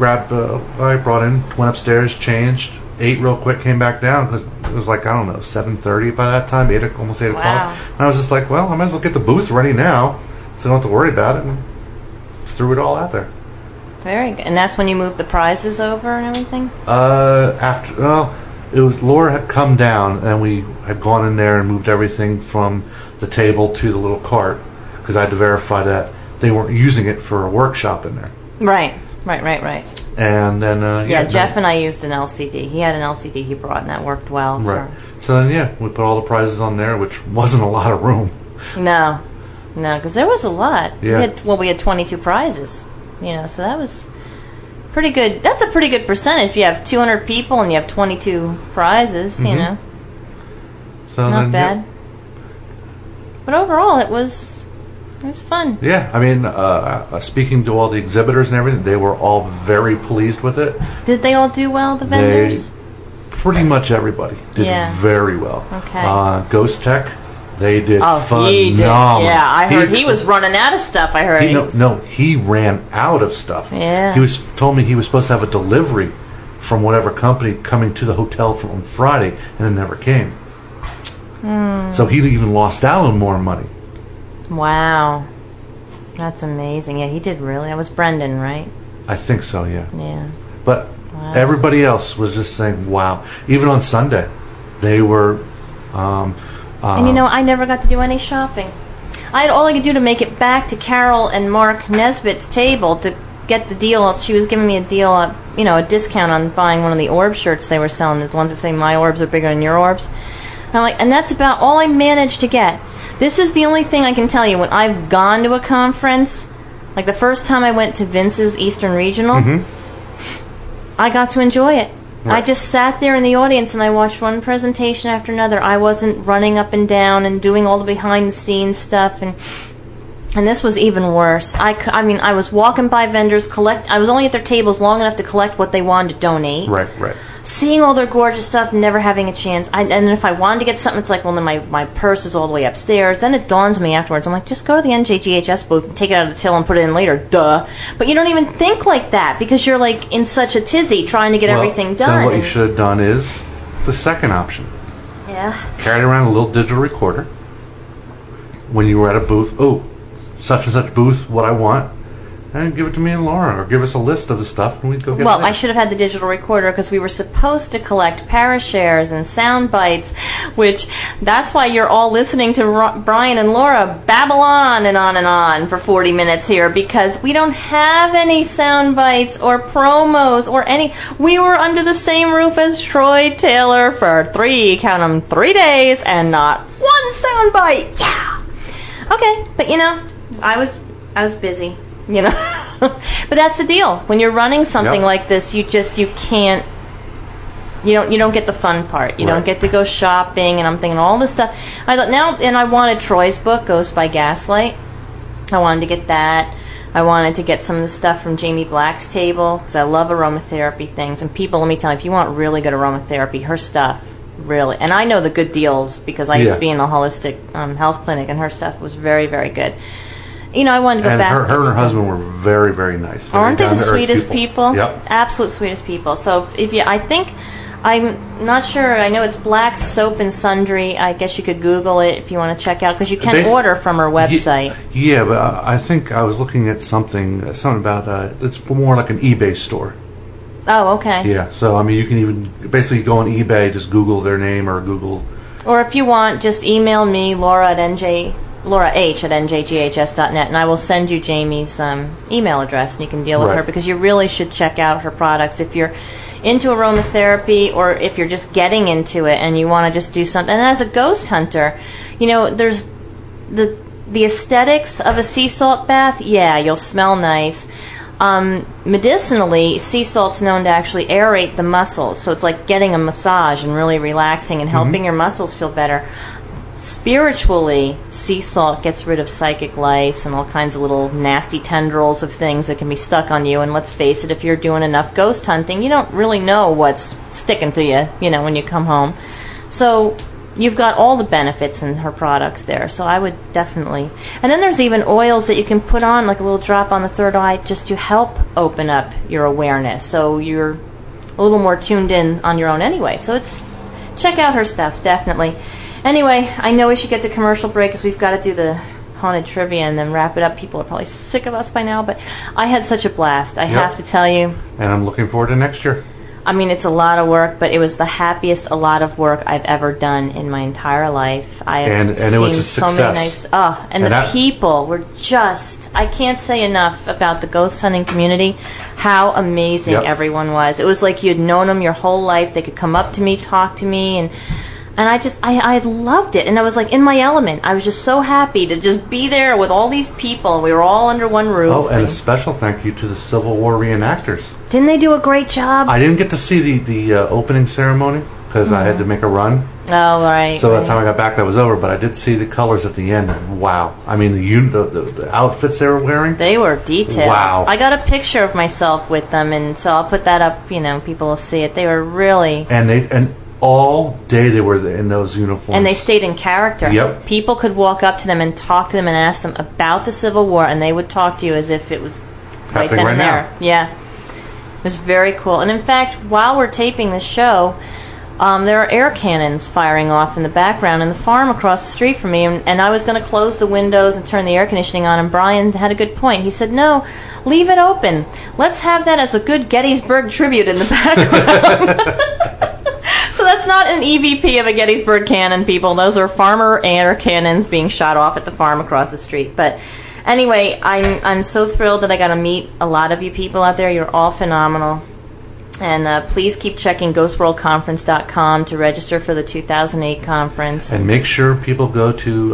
went upstairs, changed, ate real quick, came back down because it was like, I don't know, 7:30 by that time, almost 8 o'clock. And I was just like, well, I might as well get the booth ready now, so I don't have to worry about it, and threw it all out there. Very good. And that's when you moved the prizes over and everything? It was Laura had come down, and we had gone in there and moved everything from the table to the little cart because I had to verify that they weren't using it for a workshop in there. Right. And then Jeff and I used an LCD. He had an LCD he brought, and that worked well. Right. So then we put all the prizes on there, which wasn't a lot of room. No, because there was a lot. Yeah. We had 22 prizes. So that was pretty good. That's a pretty good percentage. If you have 200 people and you have 22 prizes, Mm-hmm. So not bad. But overall, it was fun. Yeah, I mean, speaking to all the exhibitors and everything, they were all very pleased with it. Did they all do well, the vendors? Pretty much everybody did very well. Okay. Ghost Tech, they did phenomenal. He did. Yeah, I heard he was running out of stuff. I heard he ran out of stuff. Yeah. He told me he was supposed to have a delivery from whatever company coming to the hotel on Friday, and it never came. So he even lost out on more money. Wow. That's amazing. Yeah, he did really. That was Brendan, right? I think so, yeah. Yeah. But everybody else was just saying, wow. Even on Sunday, they were... and I never got to do any shopping. I had all I could do to make it back to Carol and Mark Nesbitt's table to get the deal. She was giving me a deal, a discount on buying one of the orb shirts they were selling, the ones that say my orbs are bigger than your orbs. And I'm like, and that's about all I managed to get. This is the only thing I can tell you. When I've gone to a conference, like the first time I went to Vince's Eastern Regional, I got to enjoy it. Right. I just sat there in the audience and I watched one presentation after another. I wasn't running up and down and doing all the behind-the-scenes stuff, and this was even worse. I was walking by vendors, I was only at their tables long enough to collect what they wanted to donate. Right. seeing all their gorgeous stuff, never having a chance. And then if I wanted to get something, it's like, well, then my purse is all the way upstairs. Then it dawns me afterwards. I'm like, just go to the NJGHS booth and take it out of the till and put it in later. Duh. But you don't even think like that because you're like in such a tizzy trying to get everything done. Then what you should have done is the second option. Yeah. Carried around a little digital recorder. When you were at a booth, such and such booth, what I want. And give it to me and Laura, or give us a list of the stuff, and we'd go get it. Well, I should have had the digital recorder because we were supposed to collect parashares and sound bites, which that's why you're all listening to Brian and Laura babble on and on for 40 minutes here, because we don't have any sound bites or promos or any. We were under the same roof as Troy Taylor for 3 days and not one sound bite. Yeah. Okay, but I was busy. But that's the deal. When you're running something like this, you can't. You don't get the fun part. You don't get to go shopping, and I'm thinking all this stuff. I thought and I wanted Troy's book, Ghost by Gaslight. I wanted to get that. I wanted to get some of the stuff from Jamie Black's table because I love aromatherapy things. And people, let me tell you, if you want really good aromatherapy, her stuff really. And I know the good deals because I used to be in a holistic health clinic, and her stuff was very, very good. I wanted to go back. Her and her husband were very, very nice. Very Aren't they the sweetest people? Yep. Absolute sweetest people. So I'm not sure. I know it's Black Soap and Sundry. I guess you could Google it if you want to check out, because you can order from her website. Yeah, but I think I was looking at something about it's more like an eBay store. Oh, okay. Yeah, so you can even basically go on eBay, just Google their name or Google. Or if you want, just email me, Laura at njghs.net, and I will send you Jamie's email address, and you can deal with her, because you really should check out her products if you're into aromatherapy or if you're just getting into it and you want to just do something. And as a ghost hunter, there's the aesthetics of a sea salt bath. Yeah, you'll smell nice. Medicinally, sea salt's known to actually aerate the muscles, so it's like getting a massage and really relaxing and helping your muscles feel better. Spiritually, sea salt gets rid of psychic lice and all kinds of little nasty tendrils of things that can be stuck on you. And let's face it, if you're doing enough ghost hunting, you don't really know what's sticking to you, when you come home. So you've got all the benefits in her products there. So I would definitely. And then there's even oils that you can put on, like a little drop on the third eye, just to help open up your awareness. So you're a little more tuned in on your own anyway. So check out her stuff, definitely. Anyway, I know we should get to commercial break because we've got to do the haunted trivia and then wrap it up. People are probably sick of us by now, but I had such a blast. I have to tell you. And I'm looking forward to next year. It's a lot of work, but it was the happiest a lot of work I've ever done in my entire life. And it was a success. So many nice. And the people were just. I can't say enough about the ghost hunting community. How amazing everyone was. It was like you'd known them your whole life. They could come up to me, talk to me, and I loved it, and I was like in my element. I was just so happy to just be there with all these people. We were all under one roof. Oh, and a special thank you to the Civil War reenactors. Didn't they do a great job? I didn't get to see the opening ceremony because I had to make a run. Oh, right. So by the time I got back, that was over. But I did see the colors at the end. Wow. The outfits they were wearing. They were detailed. Wow. I got a picture of myself with them, and so I'll put that up. People will see it. They were really. And all day they were in those uniforms. And they stayed in character. Yep. People could walk up to them and talk to them and ask them about the Civil War, and they would talk to you as if it was right then and there. Yeah. It was very cool. And in fact, while we're taping this show, there are air cannons firing off in the background in the farm across the street from me, and I was going to close the windows and turn the air conditioning on, and Brian had a good point. He said, no, leave it open. Let's have that as a good Gettysburg tribute in the background. So that's not an EVP of a Gettysburg cannon, people. Those are farmer air cannons being shot off at the farm across the street. But anyway, I'm so thrilled that I got to meet a lot of you people out there. You're all phenomenal. And please keep checking GhostWorldConference.com to register for the 2008 conference. And make sure people go to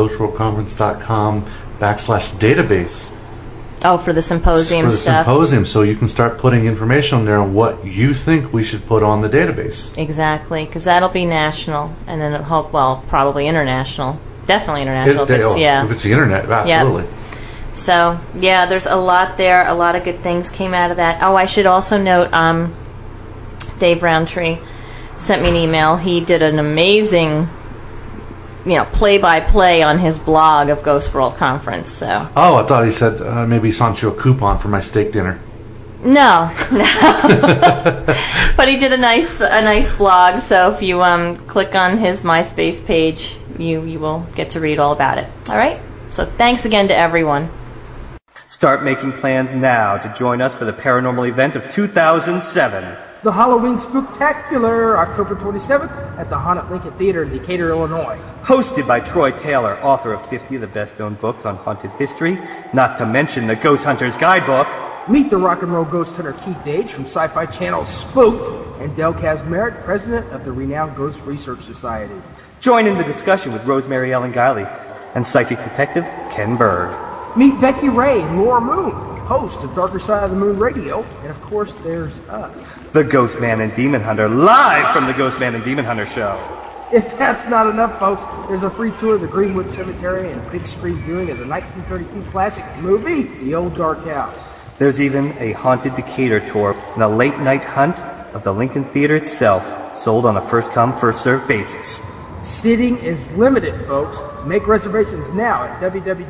GhostWorldConference.com/database. Oh, for the symposium for the stuff. Symposium, so you can start putting information on there on what you think we should put on the database. Exactly, because that'll be national, and then probably international. Definitely international. If it's the internet, absolutely. Yep. So, there's a lot there. A lot of good things came out of that. Oh, I should also note, Dave Roundtree, sent me an email. He did an amazing, play-by-play on his blog of Ghost World Conference. So. Oh, I thought he said maybe he sent you a coupon for my steak dinner. No. But he did a nice blog. So if you click on his MySpace page, you will get to read all about it. All right. So thanks again to everyone. Start making plans now to join us for the paranormal event of 2007. The Halloween Spooktacular, October 27th at the Haunted Lincoln Theater in Decatur, Illinois. Hosted by Troy Taylor, author of 50 of the best-known books on haunted history, not to mention the Ghost Hunter's Guidebook. Meet the rock and roll ghost hunter Keith Age from Sci-Fi Channel's Spooked, and Del Kazmarek, president of the renowned Ghost Research Society. Join in the discussion with Rosemary Ellen Guiley and psychic detective Ken Berg. Meet Becky Ray and Laura Moon, host of Darker Side of the Moon Radio, and of course, there's us. The Ghost Man and Demon Hunter, live from the Ghost Man and Demon Hunter show. If that's not enough, folks, there's a free tour of the Greenwood Cemetery and a big screen viewing of the 1932 classic movie, The Old Dark House. There's even a haunted Decatur tour and a late-night hunt of the Lincoln Theater itself, sold on a first-come, first-served basis. Seating is limited, folks. Make reservations now at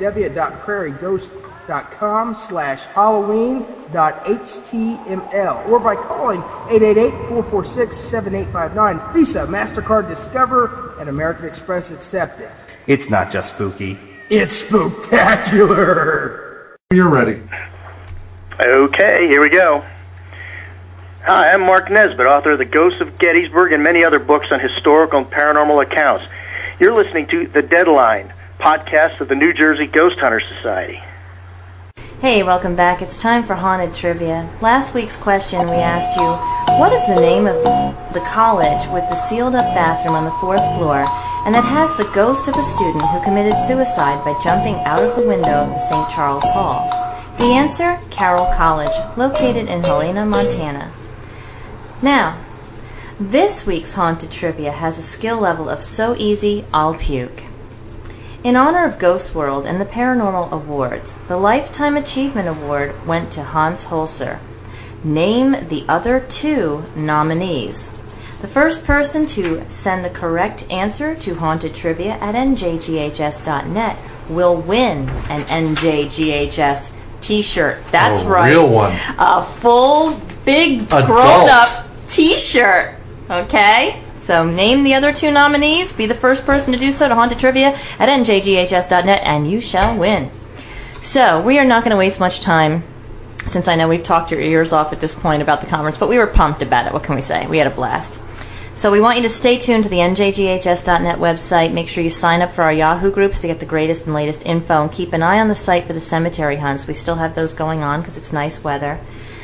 www.prairieghost.com/halloween.html or by calling 888-446-7859. Visa, MasterCard, Discover, and American Express accepted. It's not just spooky. It's spooktacular! You're ready. Okay, here we go. Hi, I'm Mark Nesbitt, author of The Ghosts of Gettysburg and many other books on historical and paranormal accounts. You're listening to The Deadline, podcast of the New Jersey Ghost Hunter Society. Hey, welcome back. It's time for Haunted Trivia. Last week's question, we asked you, what is the name of the college with the sealed-up bathroom on the 4th floor and that has the ghost of a student who committed suicide by jumping out of the window of the St. Charles Hall? The answer, Carroll College, located in Helena, Montana. Now, this week's Haunted Trivia has a skill level of so easy, I'll puke. In honor of Ghost World and the Paranormal Awards, the Lifetime Achievement Award went to Hans Holzer. Name the other 2 nominees. The first person to send the correct answer to Haunted Trivia at njghs.net will win an NJGHS t-shirt. That's right. Real one. A full, big, grown-up t-shirt. Okay? So name the other 2 nominees. Be the first person to do so to Haunted Trivia at njghs.net, and you shall win. So we are not going to waste much time, since I know we've talked your ears off at this point about the conference, but we were pumped about it. What can we say? We had a blast. So we want you to stay tuned to the njghs.net website. Make sure you sign up for our Yahoo groups to get the greatest and latest info, and keep an eye on the site for the cemetery hunts. We still have those going on because it's nice weather.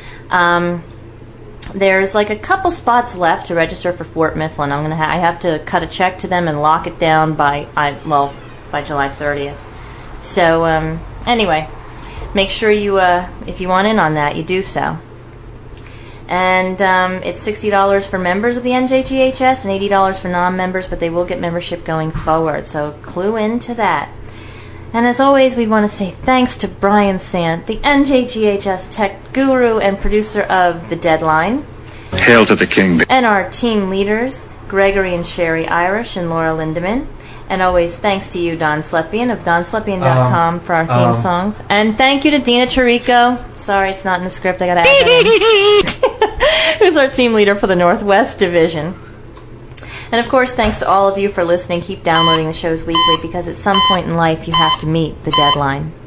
There's like a couple spots left to register for Fort Mifflin. I have to cut a check to them and lock it down by July 30th. So anyway, make sure you if you want in on that, you do so. And it's $60 for members of the NJGHS and $80 for non-members, but they will get membership going forward. So clue into that. And as always, we want to say thanks to Brian Sant, the NJGHS tech guru and producer of The Deadline. Hail to the king. And our team leaders, Gregory and Sherry Irish and Laura Lindemann. And always thanks to you, Don Slepian of DonSlepian.com for our theme songs. And thank you to Dina Chirico. Sorry, it's not in the script. I got to add that in. Who's our team leader for the Northwest Division. And of course, thanks to all of you for listening. Keep downloading the shows weekly because at some point in life you have to meet the deadline.